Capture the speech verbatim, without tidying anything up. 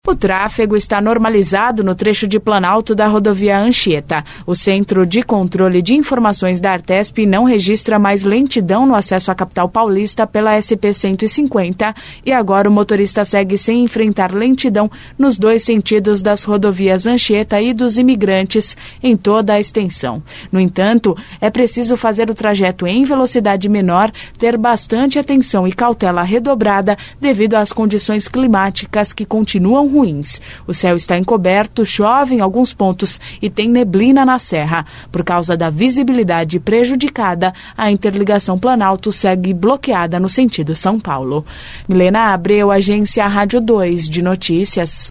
O tráfego está normalizado no trecho de Planalto da rodovia Anchieta. O Centro de Controle de Informações da Artesp não registra mais lentidão no acesso à capital paulista pela S P cento e cinquenta e agora o motorista segue sem enfrentar lentidão nos dois sentidos das rodovias Anchieta e dos Imigrantes em toda a extensão. No entanto, é preciso fazer o trajeto em velocidade menor, ter bastante atenção e cautela redobrada devido às condições climáticas que continuam ruins. O céu está encoberto, chove em alguns pontos e tem neblina na serra. Por causa da visibilidade prejudicada, a interligação Planalto segue bloqueada no sentido São Paulo. Milena Abreu, Agência Rádio dois de Notícias.